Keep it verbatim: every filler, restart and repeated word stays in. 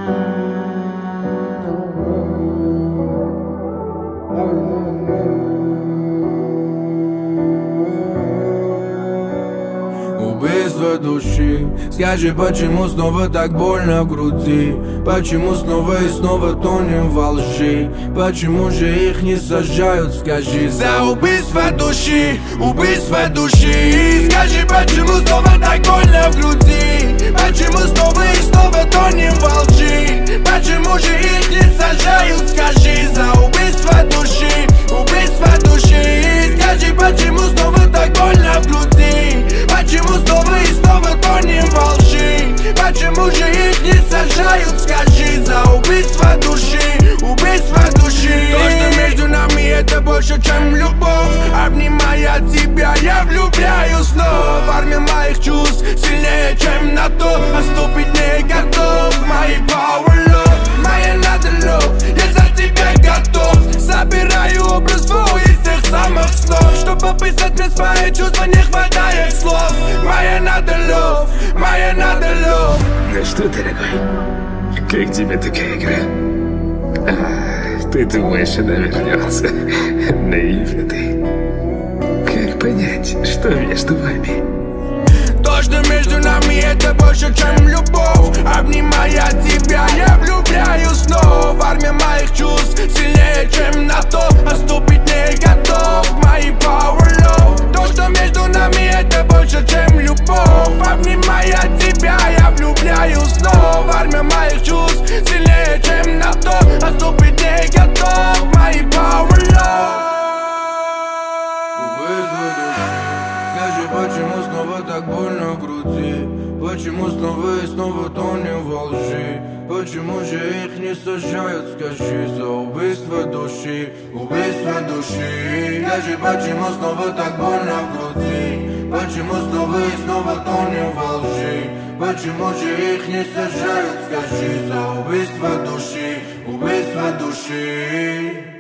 Убийство души. Скажи, почему снова так больно в груди? Почему снова и снова тонем во лжи? Почему же их не сажают, скажи? За убийство души, убийство души. Скажи, почему снова так больно в груди? Почему снова и снова тонем во лжи? Почему же их не сажают, скажи? За убийство души, убийство души. Скажи, почему снова так больно в груди? Почему снова и снова тонем во лжи? Почему же их не сажают, скажи? За убийство души, убийство души. То, что между нами, это больше, чем любовь. Обнимая тебя, я влюбляюсь снова. Армия моих чувств сильнее, чем на то. Отступить не готов. Мои power love, моя надо love. Я за тебя готов. Собираю образ твой из тех самых снов. Чтобы описать мне свои чувства, не хватает слов. Моя надо love, моя надо love. Ну что, дорогой, как тебе такая игра? А, ты думаешь, она вернется? Наивно ты. Как понять, что между вами? То, что между нами, это больше, чем любовь. Обнимая тебя, я влюбляюсь снова. Армия моих чувств сильнее, чем на то. Отступить не готов. Мои power love. То, что между нами, это больше, чем любовь. Обнимая тебя, я влюбляюсь снова. Армия моих чувств сильнее, чем на то. Отступить не готов. Мои power love. Скажи, почему снова так больно в груди? Почему снова и снова тонем во лжи? Почему же их не сажают, скажи? За убийство души, убийство души. Скажи, почему снова так больно в груди? Почему снова и снова тонем во лжи? Почему же их не сажают, скажи? За убийство души, убийство души.